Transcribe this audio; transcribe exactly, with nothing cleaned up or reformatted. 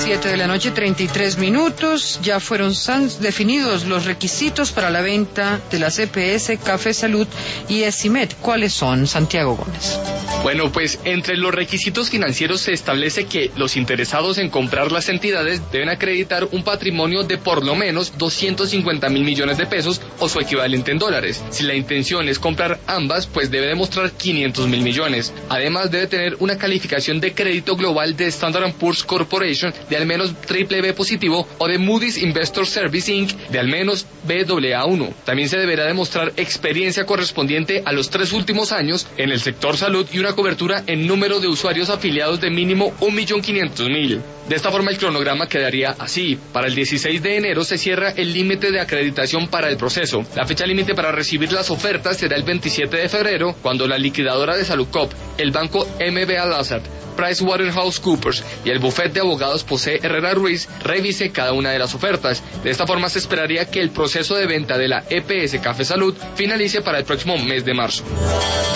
Siete de la noche, treinta y tres minutos. Ya fueron definidos los requisitos para la venta de las E P S, Café Salud y ESIMED. ¿Cuáles son, Santiago Gómez? Bueno, pues entre los requisitos financieros se establece que los interesados en comprar las entidades deben acreditar un patrimonio de por lo menos doscientos cincuenta mil millones de pesos o su equivalente en dólares. Si la intención es comprar ambas, pues debe demostrar quinientos mil millones. Además, debe tener una calificación de crédito global de Standard and Poor's Corporation de al menos triple B positivo o de Moody's Investor Service incorporated de al menos B A A uno. También se deberá demostrar experiencia correspondiente a los tres últimos años en el sector salud y una cobertura en número de usuarios afiliados de mínimo un millón quinientos mil. De esta forma el cronograma quedaría así. Para el dieciséis de enero se cierra el límite de acreditación para el proceso. La fecha límite para recibir las ofertas será el veintisiete de febrero, cuando la liquidadora de Saludcop, el banco M B A Lazard, PricewaterhouseCoopers y el bufete de abogados Posee Herrera Ruiz revise cada una de las ofertas. De esta forma se esperaría que el proceso de venta de la E P S Café Salud finalice para el próximo mes de marzo.